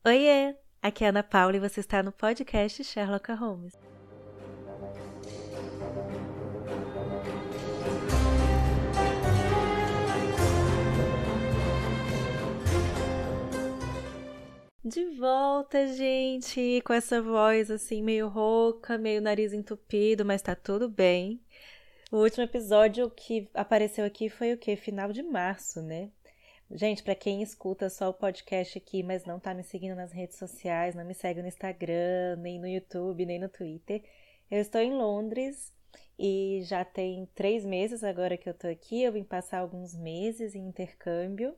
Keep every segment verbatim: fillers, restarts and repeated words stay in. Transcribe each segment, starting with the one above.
Oiê, aqui é a Ana Paula e você está no podcast Sherlock Holmes. De volta, gente, com essa voz assim meio rouca, meio nariz entupido, mas tá tudo bem. O último episódio que apareceu aqui foi o quê? Final de março, né? Gente, pra quem escuta só o podcast aqui, mas não tá me seguindo nas redes sociais, não me segue no Instagram, nem no YouTube, nem no Twitter, eu estou em Londres e já tem três meses agora que eu tô aqui. Eu vim passar alguns meses em intercâmbio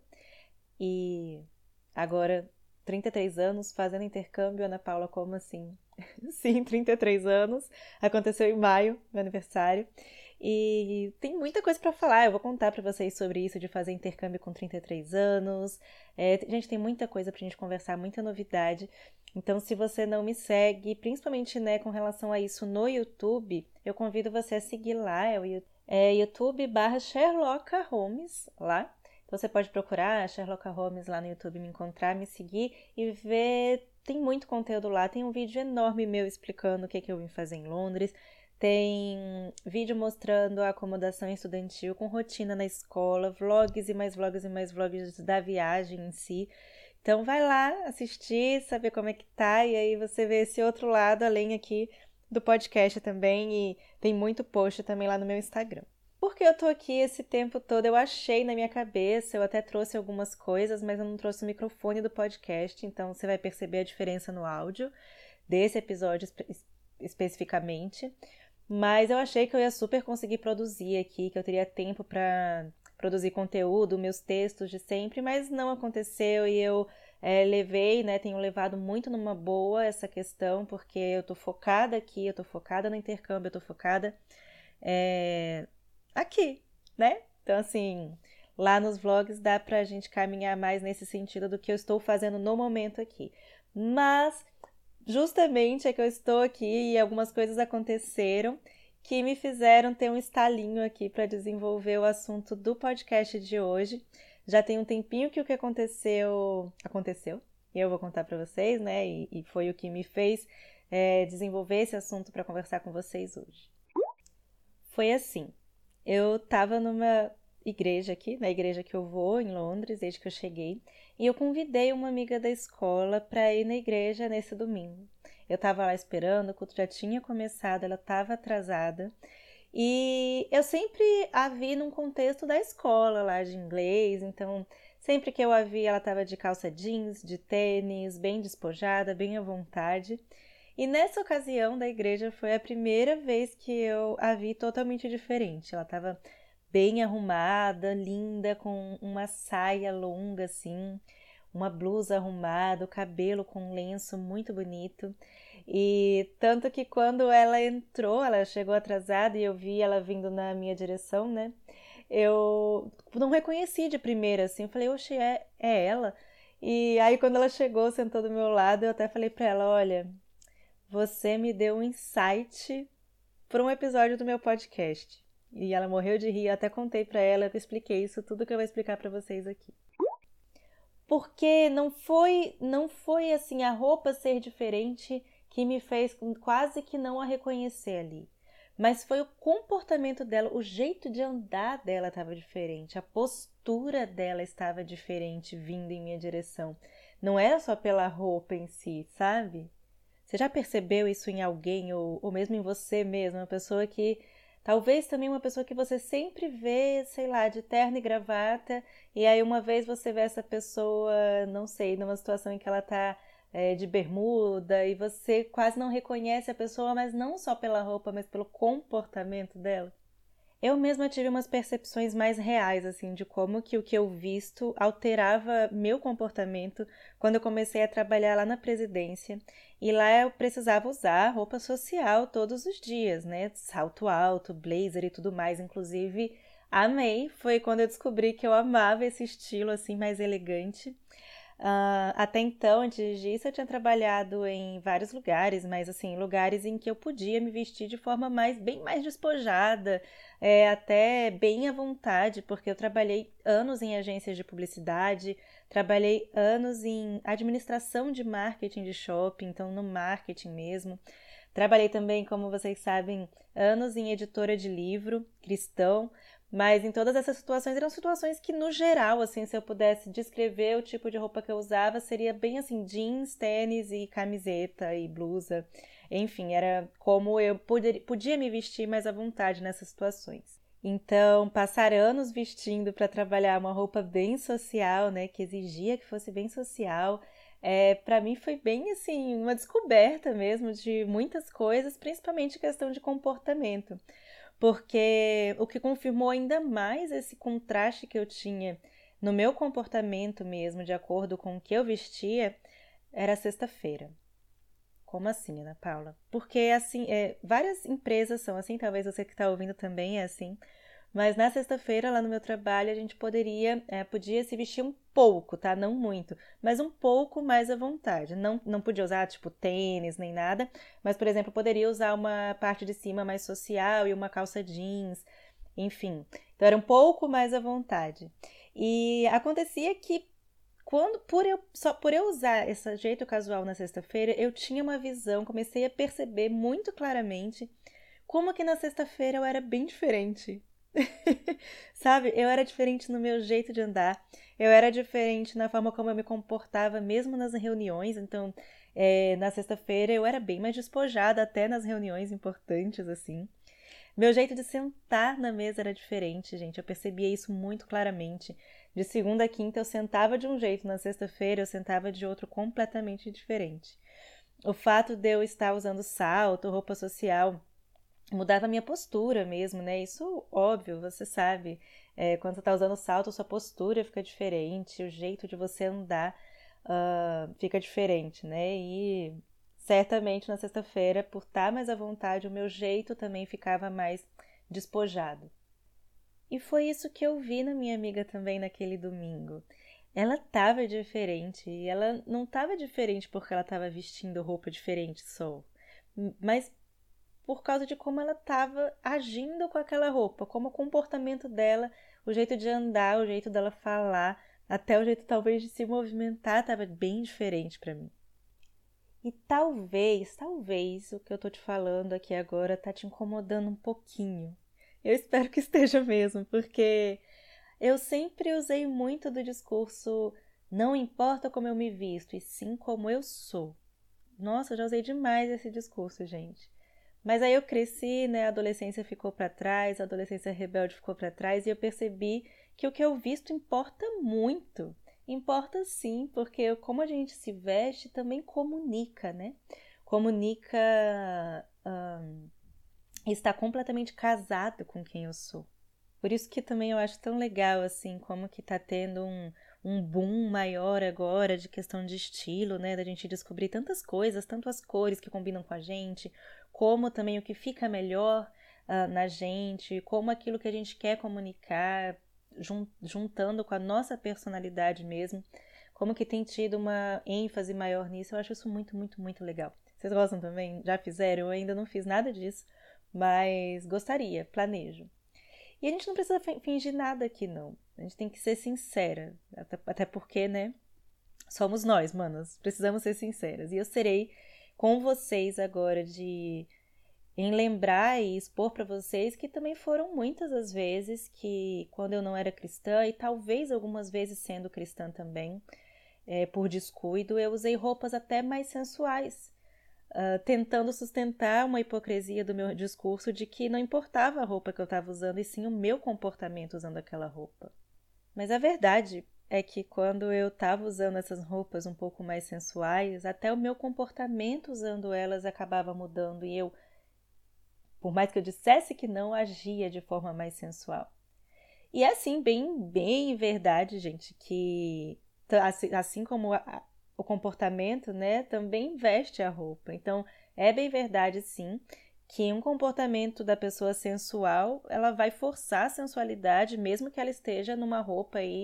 e agora trinta e três anos fazendo intercâmbio. Ana Paula, como assim? Sim, trinta e três anos. Aconteceu em maio, meu aniversário. E tem muita coisa para falar. Eu vou contar para vocês sobre isso de fazer intercâmbio com trinta e três anos. É, gente, tem muita coisa pra gente conversar, muita novidade. Então, se você não me segue, principalmente, né, com relação a isso no YouTube, eu convido você a seguir lá. É o é YouTube barra Sherlock Holmes lá. Então você pode procurar Sherlock Holmes lá no YouTube, me encontrar, me seguir e ver. Tem muito conteúdo lá. Tem um vídeo enorme meu explicando o que, que eu vim fazer em Londres. Tem vídeo mostrando a acomodação estudantil com rotina na escola, vlogs e mais vlogs e mais vlogs da viagem em si. Então vai lá assistir, saber como é que tá, e aí você vê esse outro lado, além aqui do podcast também, e tem muito post também lá no meu Instagram. Porque eu tô aqui esse tempo todo, eu achei na minha cabeça, eu até trouxe algumas coisas, mas eu não trouxe o microfone do podcast, então você vai perceber a diferença no áudio desse episódio espe- especificamente. Mas eu achei que eu ia super conseguir produzir aqui, que eu teria tempo para produzir conteúdo, meus textos de sempre, mas não aconteceu e eu é, levei, né, tenho levado muito numa boa essa questão, porque eu tô focada aqui, eu tô focada no intercâmbio, eu tô focada é, aqui, né? Então, assim, lá nos vlogs dá pra gente caminhar mais nesse sentido do que eu estou fazendo no momento aqui. Mas, justamente é que eu estou aqui e algumas coisas aconteceram que me fizeram ter um estalinho aqui para desenvolver o assunto do podcast de hoje. Já tem um tempinho que o que aconteceu aconteceu e eu vou contar para vocês, né? E, e foi o que me fez é, desenvolver esse assunto para conversar com vocês hoje. Foi assim, eu tava numa igreja aqui, na igreja que eu vou em Londres, desde que eu cheguei, e eu convidei uma amiga da escola para ir na igreja nesse domingo. Eu tava lá esperando, o culto já tinha começado, ela tava atrasada, e eu sempre a vi num contexto da escola lá de inglês, então sempre que eu a vi ela tava de calça jeans, de tênis, bem despojada, bem à vontade. E nessa ocasião da igreja foi a primeira vez que eu a vi totalmente diferente. Ela estava bem arrumada, linda, com uma saia longa assim, uma blusa arrumada, o cabelo com um lenço muito bonito. E tanto que quando ela entrou, ela chegou atrasada e eu vi ela vindo na minha direção, né? Eu não reconheci de primeira, assim, eu falei, oxe, é, é ela? E aí quando ela chegou, sentou do meu lado, eu até falei pra ela, olha, você me deu um insight para um episódio do meu podcast. E ela morreu de rir, eu até contei para ela, eu expliquei isso, tudo que eu vou explicar para vocês aqui. Porque não foi, não foi assim a roupa ser diferente que me fez quase que não a reconhecer ali. Mas foi o comportamento dela, o jeito de andar dela estava diferente, a postura dela estava diferente vindo em minha direção. Não era só pela roupa em si, sabe? Você já percebeu isso em alguém ou, ou mesmo em você mesmo? Uma pessoa que, talvez também uma pessoa que você sempre vê, sei lá, de terno e gravata, e aí uma vez você vê essa pessoa, não sei, numa situação em que ela tá é, de bermuda e você quase não reconhece a pessoa, mas não só pela roupa, mas pelo comportamento dela. Eu mesma tive umas percepções mais reais, assim, de como que o que eu visto alterava meu comportamento quando eu comecei a trabalhar lá na presidência. E lá eu precisava usar roupa social todos os dias, né? Salto alto, blazer e tudo mais. Inclusive, amei. Foi quando eu descobri que eu amava esse estilo, assim, mais elegante. Uh, até então, antes disso, eu tinha trabalhado em vários lugares, mas assim, lugares em que eu podia me vestir de forma mais, bem mais despojada, é, até bem à vontade, porque eu trabalhei anos em agências de publicidade, trabalhei anos em administração de marketing de shopping, então no marketing mesmo. Trabalhei também, como vocês sabem, anos em editora de livro cristão, mas em todas essas situações eram situações que, no geral, assim, se eu pudesse descrever o tipo de roupa que eu usava, seria bem assim, jeans, tênis e camiseta e blusa. Enfim, era como eu poder, podia me vestir mais à vontade nessas situações. Então, passar anos vestindo para trabalhar uma roupa bem social, né, que exigia que fosse bem social, é, para mim foi bem assim, uma descoberta mesmo de muitas coisas, principalmente questão de comportamento. Porque o que confirmou ainda mais esse contraste que eu tinha no meu comportamento mesmo, de acordo com o que eu vestia, era a sexta-feira. Como assim, Ana Paula? Porque assim, é, várias empresas são assim, talvez você que está ouvindo também é assim. Mas na sexta-feira, lá no meu trabalho, a gente poderia, é, podia se vestir um pouco, tá? Não muito, mas um pouco mais à vontade. Não, não podia usar, tipo, tênis nem nada, mas, por exemplo, poderia usar uma parte de cima mais social e uma calça jeans, enfim. Então era um pouco mais à vontade. E acontecia que quando, por eu, só por eu usar esse jeito casual na sexta-feira, eu tinha uma visão, comecei a perceber muito claramente como que na sexta-feira eu era bem diferente. Sabe, eu era diferente no meu jeito de andar, eu era diferente na forma como eu me comportava, mesmo nas reuniões. Então, é, na sexta-feira eu era bem mais despojada, até nas reuniões importantes, assim. Meu jeito de sentar na mesa era diferente, gente, eu percebia isso muito claramente. De segunda a quinta eu sentava de um jeito, na sexta-feira eu sentava de outro completamente diferente. O fato de eu estar usando salto, roupa social, mudava a minha postura mesmo, né? Isso, óbvio, você sabe. É, quando você tá usando salto, sua postura fica diferente, o jeito de você andar uh, fica diferente, né? E certamente na sexta-feira, por estar mais à vontade, o meu jeito também ficava mais despojado. E foi isso que eu vi na minha amiga também naquele domingo. Ela tava diferente, e ela não tava diferente porque ela tava vestindo roupa diferente só, mas por causa de como ela estava agindo com aquela roupa, como o comportamento dela, o jeito de andar, o jeito dela falar, até o jeito talvez de se movimentar estava bem diferente para mim. E talvez, talvez o que eu tô te falando aqui agora tá te incomodando um pouquinho. Eu espero que esteja mesmo, porque eu sempre usei muito do discurso não importa como eu me visto, e sim como eu sou. Nossa, eu já usei demais esse discurso, gente. Mas aí eu cresci, né? A adolescência ficou para trás, a adolescência rebelde ficou para trás e eu percebi que o que eu visto importa muito. Importa sim, porque como a gente se veste também comunica, né? Comunica, hum, está completamente casado com quem eu sou. Por isso que também eu acho tão legal, assim, como que tá tendo um, um boom maior agora de questão de estilo, né? Da gente descobrir tantas coisas, tanto as cores que combinam com a gente, como também o que fica melhor uh, na gente, como aquilo que a gente quer comunicar, jun- juntando com a nossa personalidade mesmo, como que tem tido uma ênfase maior nisso. Eu acho isso muito, muito, muito legal. Vocês gostam também? Já fizeram? Eu ainda não fiz nada disso, mas gostaria, planejo. E a gente não precisa fingir nada aqui, não. A gente tem que ser sincera. Até, até porque, né? Somos nós, manas. Precisamos ser sinceras. E eu serei com vocês agora de em lembrar e expor para vocês que também foram muitas as vezes que, quando eu não era cristã, e talvez algumas vezes sendo cristã também, é, por descuido, eu usei roupas até mais sensuais. Uh, tentando sustentar uma hipocrisia do meu discurso de que não importava a roupa que eu estava usando, e sim o meu comportamento usando aquela roupa. Mas a verdade é que quando eu estava usando essas roupas um pouco mais sensuais, até o meu comportamento usando elas acabava mudando e eu, por mais que eu dissesse que não, agia de forma mais sensual. E é assim, bem, bem verdade, gente, que assim, assim como a, o comportamento, né, também veste a roupa. Então, é bem verdade, sim, que um comportamento da pessoa sensual, ela vai forçar a sensualidade, mesmo que ela esteja numa roupa aí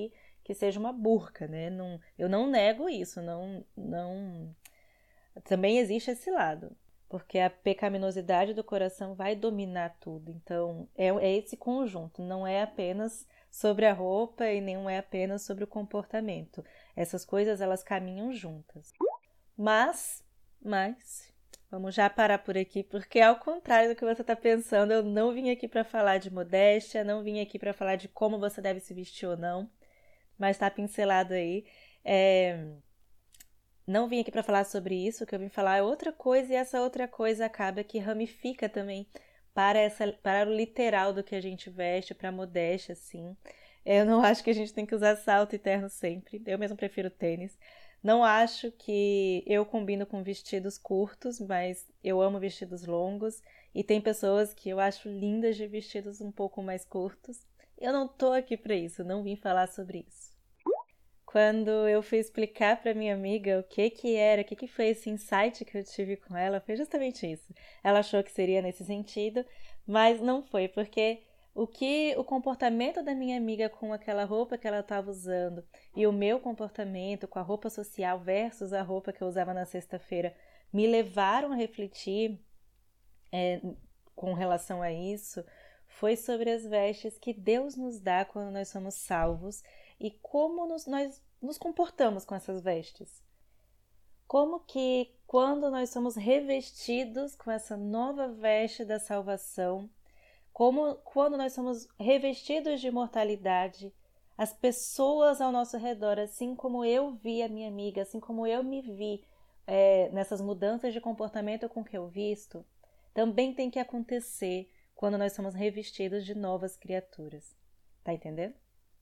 que seja uma burca, né? Não, eu não nego isso, não, não... Também existe esse lado, porque a pecaminosidade do coração vai dominar tudo. Então, é, é esse conjunto, não é apenas sobre a roupa e nem é apenas sobre o comportamento. Essas coisas, elas caminham juntas. Mas, mas, vamos já parar por aqui, porque ao contrário do que você está pensando, eu não vim aqui para falar de modéstia, não vim aqui para falar de como você deve se vestir ou não, mas está pincelado aí. É... Não vim aqui para falar sobre isso, o que eu vim falar é outra coisa, e essa outra coisa acaba que ramifica também para, essa, para o literal do que a gente veste, para a modéstia, assim. Eu não acho que a gente tem que usar salto e terno sempre, eu mesmo prefiro tênis. Não acho que eu combino com vestidos curtos, mas eu amo vestidos longos, e tem pessoas que eu acho lindas de vestidos um pouco mais curtos. Eu não tô aqui para isso, não vim falar sobre isso. Quando eu fui explicar para minha amiga o que que era, o que que foi esse insight que eu tive com ela, foi justamente isso. Ela achou que seria nesse sentido, mas não foi, porque o que o comportamento da minha amiga com aquela roupa que ela estava usando e o meu comportamento com a roupa social versus a roupa que eu usava na sexta-feira me levaram a refletir é, com relação a isso, foi sobre as vestes que Deus nos dá quando nós somos salvos e como nos, nós nos comportamos com essas vestes. Como que quando nós somos revestidos com essa nova veste da salvação, como quando nós somos revestidos de imortalidade, as pessoas ao nosso redor, assim como eu vi a minha amiga, assim como eu me vi é, nessas mudanças de comportamento com que eu visto, também tem que acontecer quando nós somos revestidos de novas criaturas. Tá entendendo?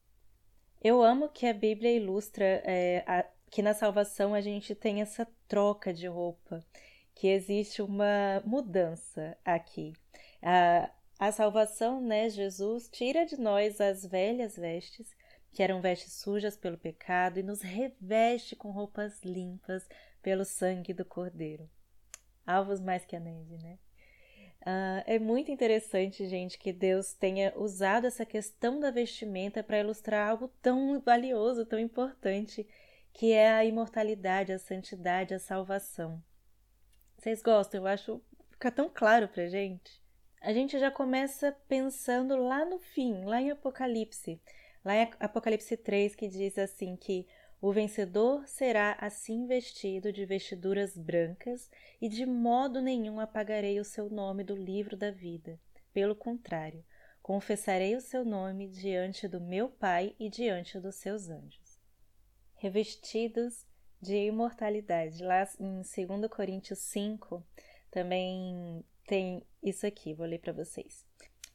Eu amo que a Bíblia ilustra é, a, que na salvação a gente tem essa troca de roupa, que existe uma mudança aqui. A, a salvação, né, Jesus tira de nós as velhas vestes, que eram vestes sujas pelo pecado, e nos reveste com roupas limpas pelo sangue do Cordeiro. Alvos mais que a neve, né? Uh, é muito interessante, gente, que Deus tenha usado essa questão da vestimenta para ilustrar algo tão valioso, tão importante, que é a imortalidade, a santidade, a salvação. Vocês gostam? Eu acho que fica tão claro pra gente. A gente já começa pensando lá no fim, lá em Apocalipse, lá em Apocalipse três, que diz assim que o vencedor será assim vestido de vestiduras brancas e de modo nenhum apagarei o seu nome do livro da vida. Pelo contrário, confessarei o seu nome diante do meu Pai e diante dos seus anjos. Revestidos de imortalidade. Lá em dois Coríntios cinco também tem isso aqui, vou ler para vocês.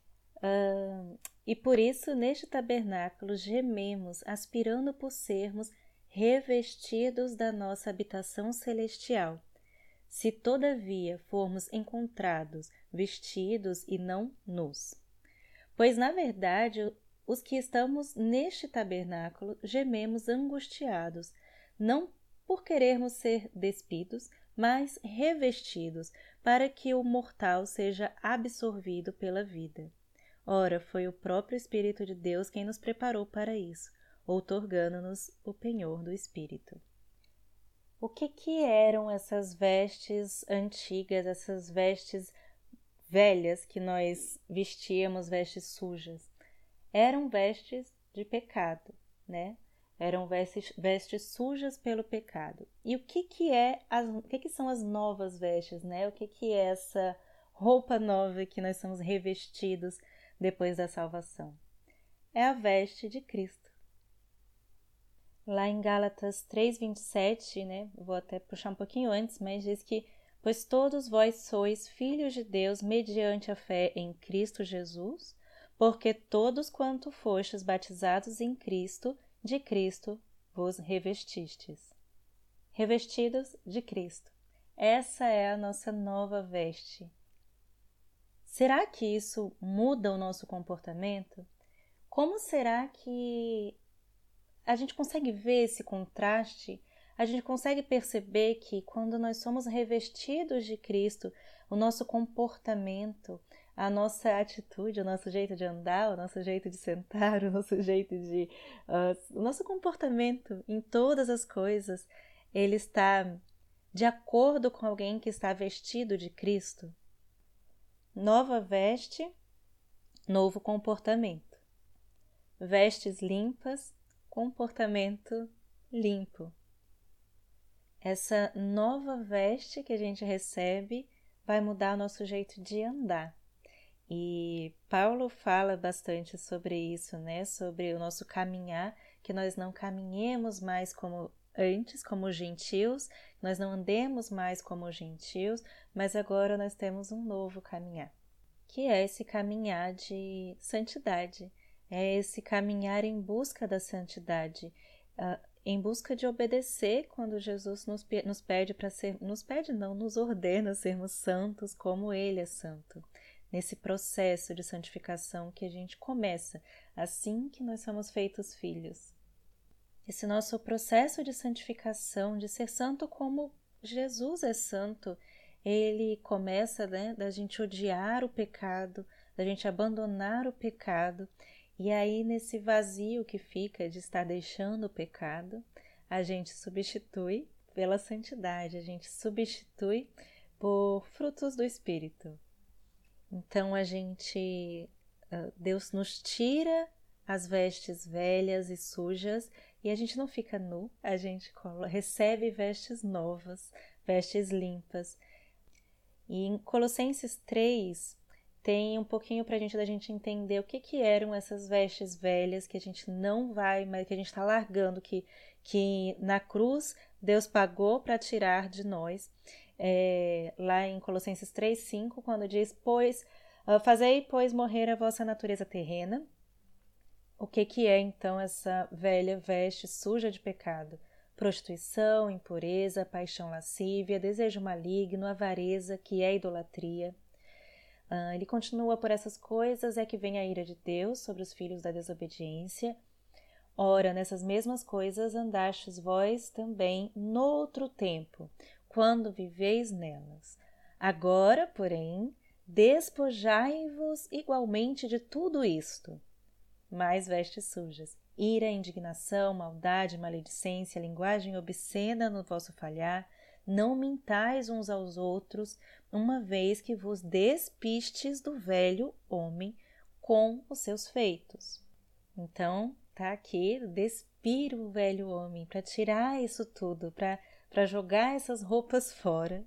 Uh, e por isso, neste tabernáculo, gememos, aspirando por sermos revestidos da nossa habitação celestial. Se, todavia, formos encontrados vestidos e não nus. Pois, na verdade, os que estamos neste tabernáculo gememos angustiados, não por querermos ser despidos, mas revestidos, para que o mortal seja absorvido pela vida. Ora, foi o próprio Espírito de Deus quem nos preparou para isso, outorgando-nos o penhor do Espírito. O que que eram essas vestes antigas, essas vestes velhas que nós vestíamos, vestes sujas? Eram vestes de pecado, né? Eram vestes, vestes sujas pelo pecado. E o que que é as, o que que são as novas vestes, né? O que que é essa roupa nova que nós somos revestidos depois da salvação? É a veste de Cristo. Lá em Gálatas três, vinte e sete, né? Vou até puxar um pouquinho antes, mas diz que pois todos vós sois filhos de Deus mediante a fé em Cristo Jesus, porque todos quanto fostes batizados em Cristo, de Cristo vos revestistes. Revestidos de Cristo. Essa é a nossa nova veste. Será que isso muda o nosso comportamento? Como será que a gente consegue ver esse contraste? A gente consegue perceber que quando nós somos revestidos de Cristo, o nosso comportamento, a nossa atitude, o nosso jeito de andar, o nosso jeito de sentar, o nosso jeito de... Uh, o nosso comportamento em todas as coisas, ele está de acordo com alguém que está vestido de Cristo? Nova veste, novo comportamento. Vestes limpas, comportamento limpo. Essa nova veste que a gente recebe vai mudar o nosso jeito de andar. E Paulo fala bastante sobre isso, né? Sobre o nosso caminhar, que nós não caminhemos mais como antes, como gentios, nós não andemos mais como gentios, mas agora nós temos um novo caminhar, que é esse caminhar de santidade, é esse caminhar em busca da santidade, uh, em busca de obedecer quando Jesus nos, nos pede para ser, nos pede não, nos ordena sermos santos como Ele é santo. Nesse processo de santificação que a gente começa assim que nós somos feitos filhos. Esse nosso processo de santificação, de ser santo como Jesus é santo, ele começa, né, da gente odiar o pecado, da gente abandonar o pecado, e aí nesse vazio que fica de estar deixando o pecado, a gente substitui pela santidade, a gente substitui por frutos do Espírito. Então a gente, Deus nos tira as vestes velhas e sujas e a gente não fica nu, a gente recebe vestes novas, vestes limpas. E em Colossenses três tem um pouquinho pra gente da gente entender o que que eram essas vestes velhas que a gente não vai, mas que a gente está largando, que, que na cruz Deus pagou para tirar de nós. É, lá em Colossenses três, cinco, quando diz, pois, uh, fazei, pois, morrer a vossa natureza terrena. O que que é, então, essa velha veste suja de pecado? Prostituição, impureza, paixão lascívia, desejo maligno, avareza, que é idolatria. Uh, ele continua, por essas coisas é que vem a ira de Deus sobre os filhos da desobediência. Ora, nessas mesmas coisas andastes vós também noutro tempo, quando viveis nelas. Agora, porém, despojai-vos igualmente de tudo isto. Mais vestes sujas, ira, indignação, maldade, maledicência, linguagem obscena no vosso falhar, não mintais uns aos outros, uma vez que vos despistes do velho homem com os seus feitos. Então, tá aqui, despir o velho homem, para tirar isso tudo, para jogar essas roupas fora.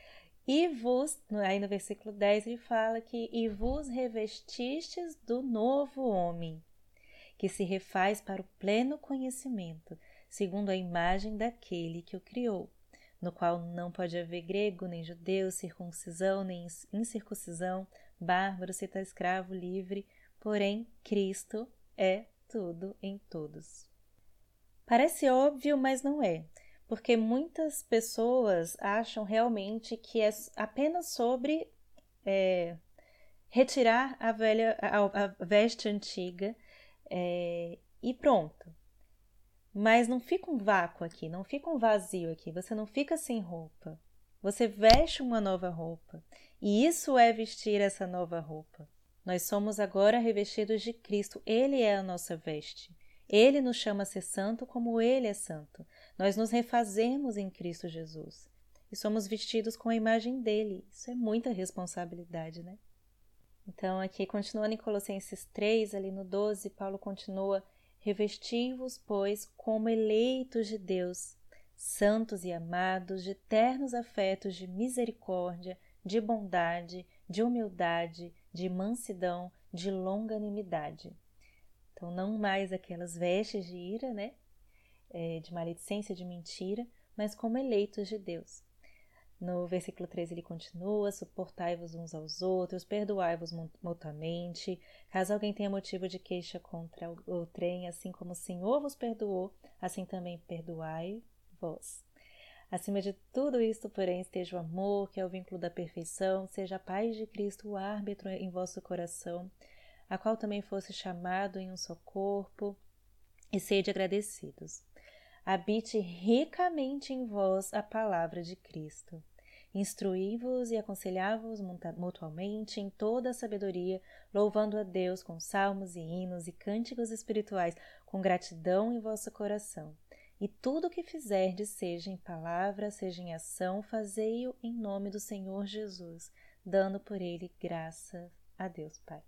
E vos, aí no versículo dez ele fala que, e vos revestistes do novo homem, que se refaz para o pleno conhecimento, segundo a imagem daquele que o criou, no qual não pode haver grego, nem judeu, circuncisão, nem incircuncisão, bárbaro, cita escravo, livre, porém Cristo é tudo em todos. Parece óbvio, mas não é, porque muitas pessoas acham realmente que é apenas sobre é, retirar a velha, a, a veste antiga é, e pronto. Mas não fica um vácuo aqui, não fica um vazio aqui, você não fica sem roupa. Você veste uma nova roupa, e isso é vestir essa nova roupa. Nós somos agora revestidos de Cristo, Ele é a nossa veste. Ele nos chama a ser santo como Ele é santo. Nós nos refazemos em Cristo Jesus. E somos vestidos com a imagem dEle. Isso é muita responsabilidade, né? Então, aqui, continuando em Colossenses três, ali no doze, Paulo continua, revesti-vos, pois, como eleitos de Deus, santos e amados, de ternos afetos de misericórdia, de bondade, de humildade, de mansidão, de longanimidade. Então, não mais aquelas vestes de ira, né? É, de maledicência, de mentira, mas como eleitos de Deus. No versículo treze ele continua, suportai-vos uns aos outros, perdoai-vos mutuamente, caso alguém tenha motivo de queixa contra o trem, assim como o Senhor vos perdoou, assim também perdoai vós. Acima de tudo isto, porém, esteja o amor, que é o vínculo da perfeição, seja a paz de Cristo o árbitro em vosso coração, a qual também fosse chamado em um só corpo, e sede agradecidos. Habite ricamente em vós a palavra de Cristo. Instruí-vos e aconselhai-vos mutuamente em toda a sabedoria, louvando a Deus com salmos e hinos e cânticos espirituais, com gratidão em vosso coração. E tudo o que fizerdes, seja em palavra, seja em ação, fazei-o em nome do Senhor Jesus, dando por ele graça a Deus Pai.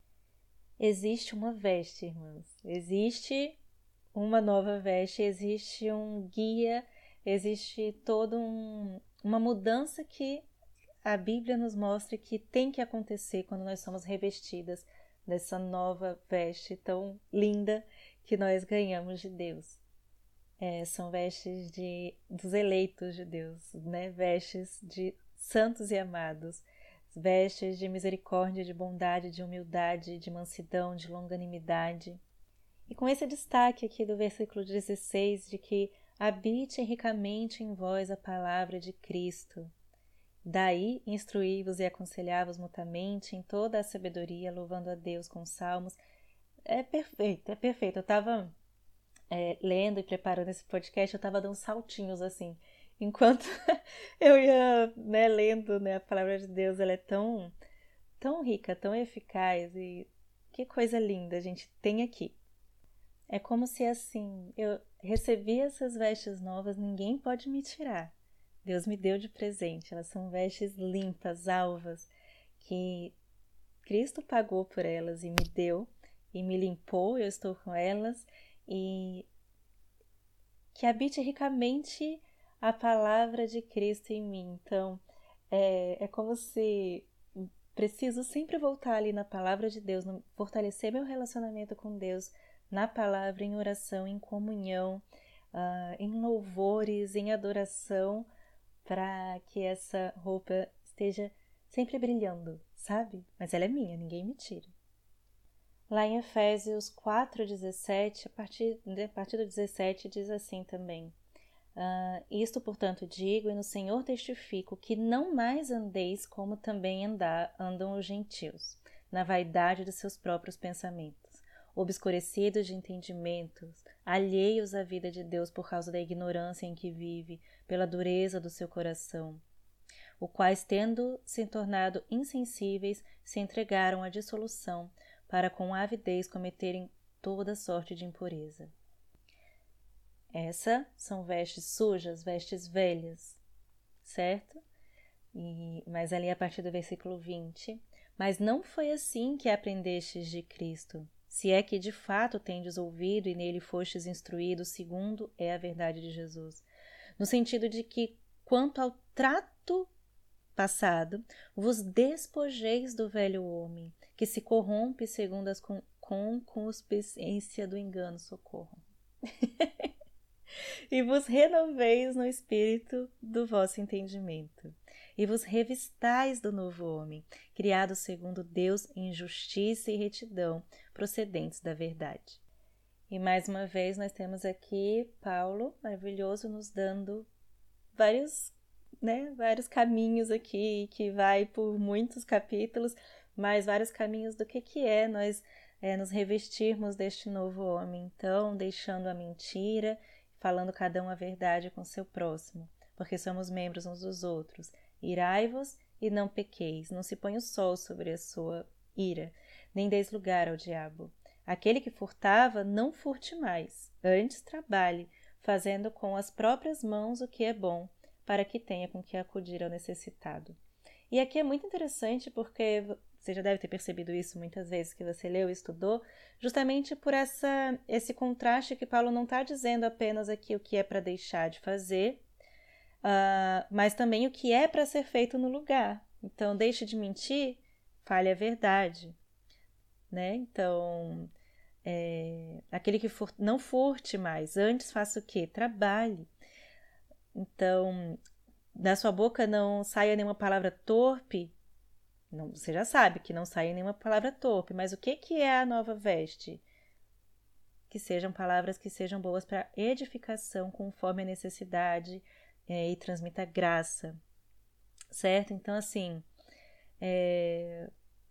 Existe uma veste, irmãos. Existe uma nova veste, existe um guia, existe toda um, uma mudança que a Bíblia nos mostra que tem que acontecer quando nós somos revestidas dessa nova veste tão linda que nós ganhamos de Deus. É, são vestes de, dos eleitos de Deus, né? Vestes de santos e amados, vestes de misericórdia, de bondade, de humildade, de mansidão, de longanimidade. E com esse destaque aqui do versículo dezesseis, de que habite ricamente em vós a palavra de Cristo. Daí instruí-vos e aconselhai-vos mutuamente em toda a sabedoria, louvando a Deus com salmos. É perfeito, é perfeito. Eu estava é, lendo e preparando esse podcast, eu estava dando saltinhos assim. Enquanto eu ia né, lendo né, a palavra de Deus, ela é tão, tão rica, tão eficaz. E que coisa linda a gente tem aqui. É como se assim, eu recebi essas vestes novas, ninguém pode me tirar. Deus me deu de presente, elas são vestes limpas, alvas, que Cristo pagou por elas e me deu, e me limpou, eu estou com elas, e que habite ricamente a palavra de Cristo em mim. Então, é, é como se preciso sempre voltar ali na palavra de Deus, fortalecer meu relacionamento com Deus, na palavra, em oração, em comunhão, uh, em louvores, em adoração, para que essa roupa esteja sempre brilhando, sabe? Mas ela é minha, ninguém me tira. Lá em Efésios quatro, dezessete, a partir, a partir do dezessete, diz assim também: uh, Isto, portanto, digo, e no Senhor testifico, que não mais andeis como também andar, andam os gentios, na vaidade dos seus próprios pensamentos, obscurecidos de entendimentos, alheios à vida de Deus por causa da ignorância em que vive, pela dureza do seu coração, os quais, tendo se tornado insensíveis, se entregaram à dissolução, para com avidez cometerem toda sorte de impureza. Essas são vestes sujas, vestes velhas, certo? E, mas ali a partir do versículo vinte, mas não foi assim que aprendestes de Cristo, se é que de fato tendes ouvido e nele fostes instruídos segundo é a verdade de Jesus. No sentido de que, quanto ao trato passado, vos despojeis do velho homem, que se corrompe segundo a concupiscência do engano, socorro. E vos renoveis no espírito do vosso entendimento, e vos revistais do novo homem, criado segundo Deus em justiça e retidão, procedentes da verdade. E mais uma vez nós temos aqui Paulo, maravilhoso, nos dando vários, né, vários caminhos aqui, que vai por muitos capítulos, mas vários caminhos do que, que é nós é, nos revestirmos deste novo homem. Então, deixando a mentira, falando cada um a verdade com seu próximo, porque somos membros uns dos outros. Irai-vos e não pequeis, não se põe o sol sobre a sua ira, nem deis lugar ao diabo. Aquele que furtava, não furte mais, antes trabalhe, fazendo com as próprias mãos o que é bom, para que tenha com que acudir ao necessitado. E aqui é muito interessante porque você já deve ter percebido isso muitas vezes que você leu e estudou, justamente por essa, esse contraste que Paulo não está dizendo apenas aqui o que é para deixar de fazer, uh, mas também o que é para ser feito no lugar. Então, deixe de mentir, fale a verdade. Né? Então, é, aquele que for, não furte mais, antes faça o quê? Trabalhe. Então, da sua boca não saia nenhuma palavra torpe. Não, você já sabe que não saia nenhuma palavra torpe, mas o que, que é a nova veste? Que sejam palavras que sejam boas para edificação, conforme a necessidade, é, e transmita graça, certo? Então, assim, é...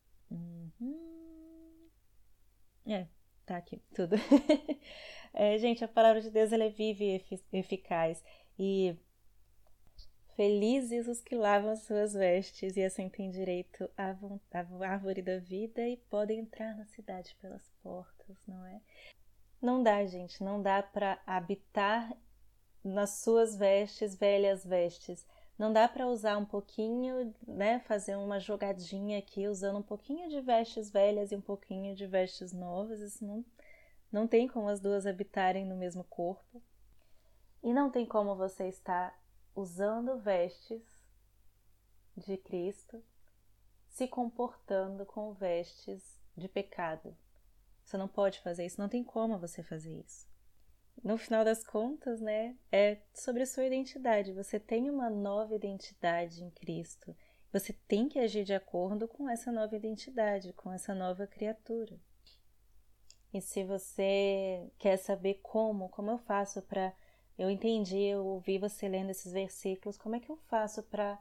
Uhum. é, tá aqui, tudo. é, gente, a palavra de Deus ela é viva e efic- eficaz, e Felizes os que lavam as suas vestes e assim têm direito à, à árvore da vida e podem entrar na cidade pelas portas, não é? Não dá, gente, não dá para habitar nas suas vestes, velhas vestes. Não dá para usar um pouquinho, né, fazer uma jogadinha aqui usando um pouquinho de vestes velhas e um pouquinho de vestes novas. Isso não, não tem como as duas habitarem no mesmo corpo. E não tem como você estar usando vestes de Cristo, se comportando com vestes de pecado. Você não pode fazer isso, não tem como você fazer isso. No final das contas, né, é sobre a sua identidade. Você tem uma nova identidade em Cristo. Você tem que agir de acordo com essa nova identidade, com essa nova criatura. E se você quer saber como, como eu faço para... Eu entendi, eu ouvi você lendo esses versículos, como é que eu faço para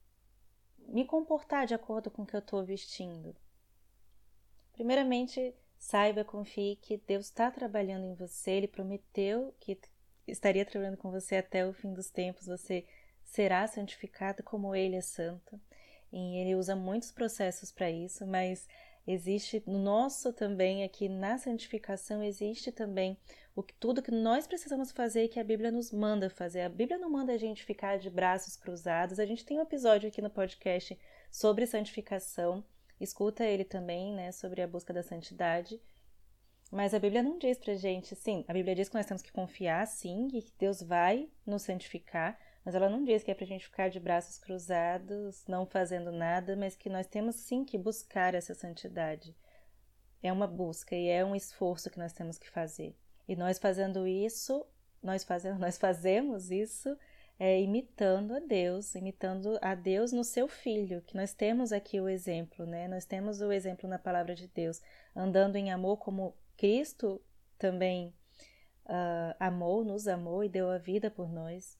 me comportar de acordo com o que eu estou vestindo? Primeiramente, saiba, confie que Deus está trabalhando em você, Ele prometeu que estaria trabalhando com você até o fim dos tempos, você será santificado como Ele é santo. E Ele usa muitos processos para isso, mas existe no nosso também, aqui na santificação, existe também o que, tudo que nós precisamos fazer e que a Bíblia nos manda fazer. A Bíblia não manda a gente ficar de braços cruzados. A gente tem um episódio aqui no podcast sobre santificação, escuta ele também, né, sobre a busca da santidade. Mas a Bíblia não diz pra gente, sim, a Bíblia diz que nós temos que confiar, sim, e que Deus vai nos santificar, mas ela não diz que é pra gente ficar de braços cruzados, não fazendo nada, mas que nós temos sim que buscar essa santidade. É uma busca e é um esforço que nós temos que fazer. E nós fazendo isso, nós, fazemos, nós fazemos isso é, imitando a Deus, imitando a Deus no seu Filho, que nós temos aqui o exemplo, né? Nós temos o exemplo na palavra de Deus, andando em amor como Cristo também uh, amou, nos amou e deu a vida por nós.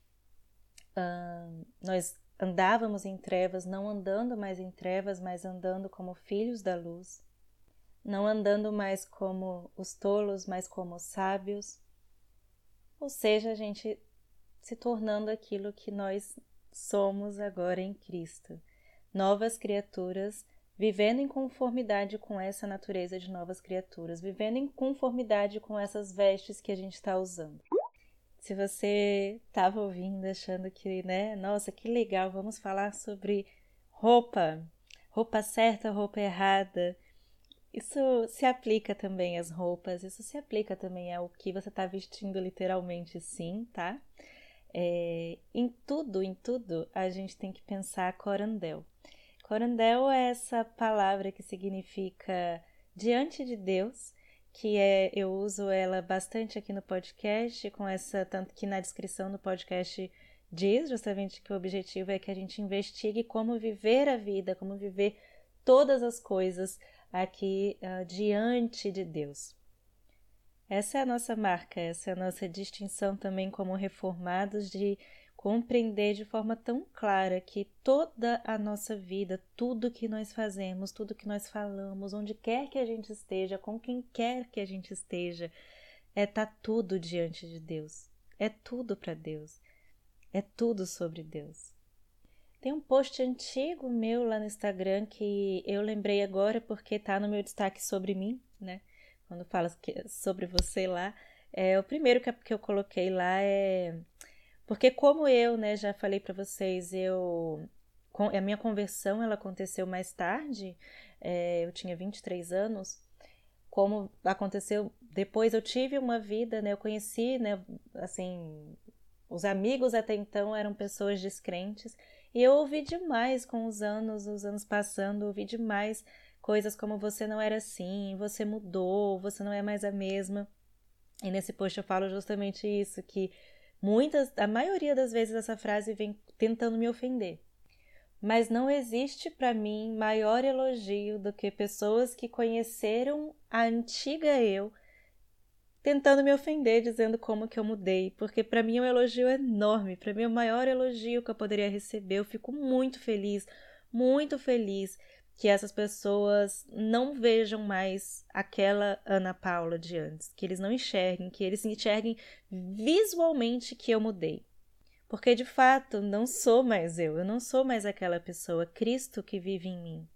Uh, nós andávamos em trevas, não andando mais em trevas, mas andando como filhos da luz. Não andando mais como os tolos, mas como os sábios. Ou seja, a gente se tornando aquilo que nós somos agora em Cristo. Novas criaturas, vivendo em conformidade com essa natureza de novas criaturas, vivendo em conformidade com essas vestes que a gente está usando. Se você estava ouvindo, achando que, né, nossa, que legal, vamos falar sobre roupa, roupa certa, roupa errada. Isso se aplica também às roupas, isso se aplica também ao que você está vestindo literalmente, sim, tá? É, em tudo, em tudo, a gente tem que pensar corandel. Corandel é essa palavra que significa diante de Deus, que é, eu uso ela bastante aqui no podcast, com essa, tanto que na descrição do podcast diz justamente que o objetivo é que a gente investigue como viver a vida, como viver todas as coisas aqui uh, diante de Deus. Essa é a nossa marca, essa é a nossa distinção também como reformados, de compreender de forma tão clara que toda a nossa vida, tudo que nós fazemos, tudo que nós falamos, onde quer que a gente esteja, com quem quer que a gente esteja, é tá tudo diante de Deus, é tudo para Deus, é tudo sobre Deus. Tem um post antigo meu lá no Instagram que eu lembrei agora porque tá no meu destaque sobre mim, né? Quando fala sobre você lá, é, o primeiro que, que eu coloquei lá é... Porque como eu, né, já falei para vocês, eu... a minha conversão, ela aconteceu mais tarde, é, eu tinha vinte e três anos, como aconteceu depois, eu tive uma vida, né, eu conheci, né, assim, os amigos até então eram pessoas descrentes, e eu ouvi demais com os anos, os anos passando, ouvi demais coisas como você não era assim, você mudou, você não é mais a mesma. E nesse post eu falo justamente isso, que muitas, a maioria das vezes essa frase vem tentando me ofender. Mas não existe para mim maior elogio do que pessoas que conheceram a antiga eu tentando me ofender, dizendo como que eu mudei, porque para mim é um elogio enorme, para mim é o maior elogio que eu poderia receber. Eu fico muito feliz, muito feliz que essas pessoas não vejam mais aquela Ana Paula de antes, que eles não enxerguem, que eles enxerguem visualmente que eu mudei. Porque de fato não sou mais eu, eu não sou mais aquela pessoa, Cristo que vive em mim.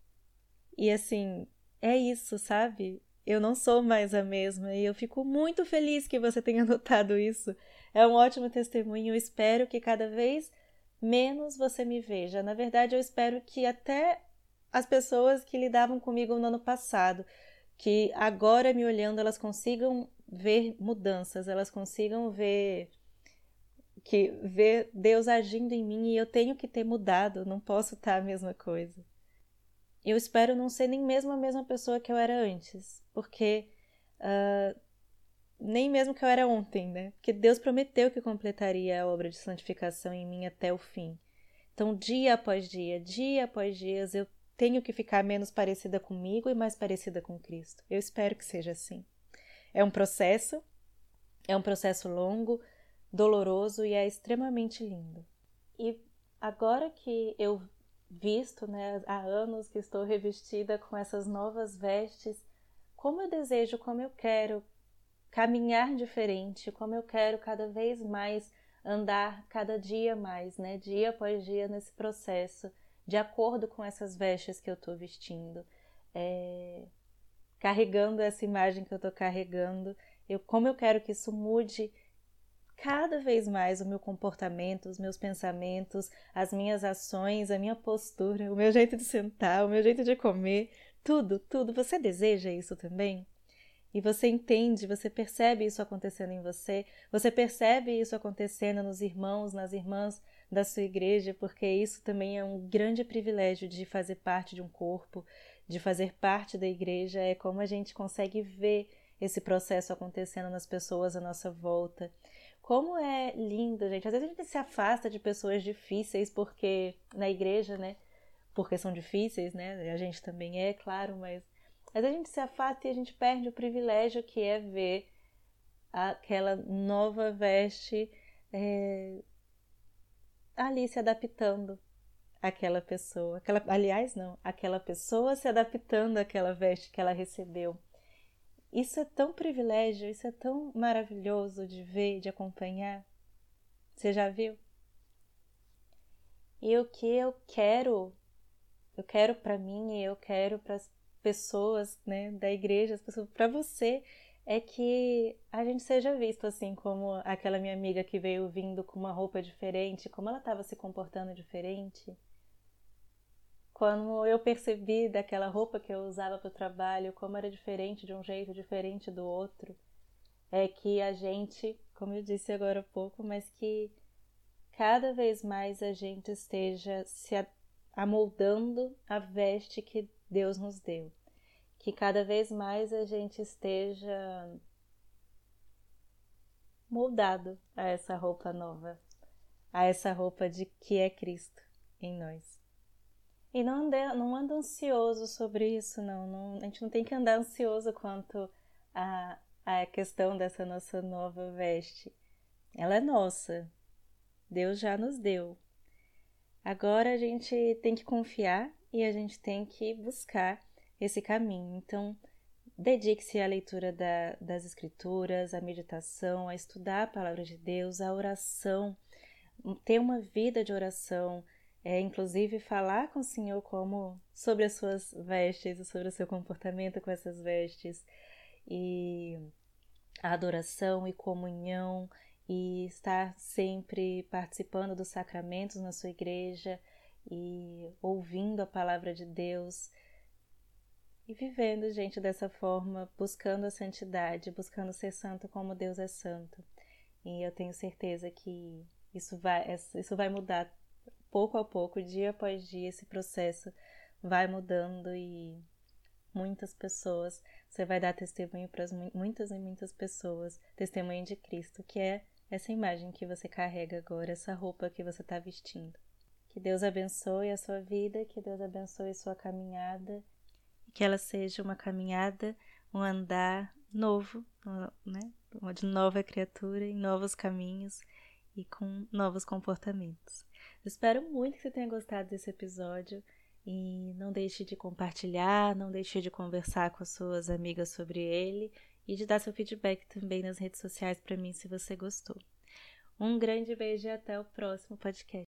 E assim, é isso, sabe? Eu não sou mais a mesma e eu fico muito feliz que você tenha notado isso. É um ótimo testemunho, eu espero que cada vez menos você me veja. Na verdade, eu espero que até as pessoas que lidavam comigo no ano passado, que agora me olhando, elas consigam ver mudanças, elas consigam ver que ver Deus agindo em mim e eu tenho que ter mudado, não posso estar a mesma coisa. Eu espero não ser nem mesmo a mesma pessoa que eu era antes, porque uh, nem mesmo que eu era ontem, né? Porque Deus prometeu que completaria a obra de santificação em mim até o fim. Então, dia após dia, dia após dia, eu tenho que ficar menos parecida comigo e mais parecida com Cristo. Eu espero que seja assim. É um processo, é um processo longo, doloroso e é extremamente lindo. E agora que eu visto, né, há anos que estou revestida com essas novas vestes, como eu desejo, como eu quero caminhar diferente, como eu quero cada vez mais andar cada dia mais, né, dia após dia nesse processo, de acordo com essas vestes que eu estou vestindo, é, carregando essa imagem que eu estou carregando, eu, como eu quero que isso mude cada vez mais o meu comportamento, os meus pensamentos, as minhas ações, a minha postura, o meu jeito de sentar, o meu jeito de comer, tudo, tudo. Você deseja isso também? E você entende, você percebe isso acontecendo em você, você percebe isso acontecendo nos irmãos, nas irmãs da sua igreja, porque isso também é um grande privilégio de fazer parte de um corpo, de fazer parte da igreja, é como a gente consegue ver esse processo acontecendo nas pessoas à nossa volta. Como é lindo, gente. Às vezes a gente se afasta de pessoas difíceis porque na igreja, né? Porque são difíceis, né? A gente também é, claro, mas às vezes a gente se afasta e a gente perde o privilégio que é ver aquela nova veste é, ali se adaptando àquela pessoa. Aquela, aliás, não, aquela pessoa se adaptando àquela veste que ela recebeu. Isso é tão privilégio, isso é tão maravilhoso de ver, de acompanhar. Você já viu? E o que eu quero, eu quero para mim e eu quero para as pessoas, né, da igreja, as pessoas, para você, é que a gente seja visto assim como aquela minha amiga que veio vindo com uma roupa diferente, como ela estava se comportando diferente. Quando eu percebi daquela roupa que eu usava para o trabalho, como era diferente de um jeito, diferente do outro, é que a gente, como eu disse agora há pouco, mas que cada vez mais a gente esteja se amoldando a veste que Deus nos deu. Que cada vez mais a gente esteja moldado a essa roupa nova, a essa roupa de que é Cristo em nós. E não anda, não anda ansioso sobre isso, não. não. A gente não tem que andar ansioso quanto a, a questão dessa nossa nova veste. Ela é nossa. Deus já nos deu. Agora a gente tem que confiar e a gente tem que buscar esse caminho. Então, dedique-se à leitura da, das Escrituras, à meditação, a estudar a Palavra de Deus, à oração, ter uma vida de oração, é, inclusive falar com o Senhor como sobre as suas vestes e sobre o seu comportamento com essas vestes, e a adoração e comunhão, e estar sempre participando dos sacramentos na sua igreja e ouvindo a palavra de Deus e vivendo, gente, dessa forma, buscando a santidade, buscando ser santo como Deus é santo. E eu tenho certeza que isso vai, isso vai mudar pouco a pouco, dia após dia, esse processo vai mudando e muitas pessoas, você vai dar testemunho para muitas e muitas pessoas, testemunho de Cristo, que é essa imagem que você carrega agora, essa roupa que você está vestindo. Que Deus abençoe a sua vida, que Deus abençoe a sua caminhada, e que ela seja uma caminhada, um andar novo, né? De nova criatura, em novos caminhos e com novos comportamentos. Eu espero muito que você tenha gostado desse episódio e não deixe de compartilhar, não deixe de conversar com as suas amigas sobre ele e de dar seu feedback também nas redes sociais para mim se você gostou. Um grande beijo e até o próximo podcast.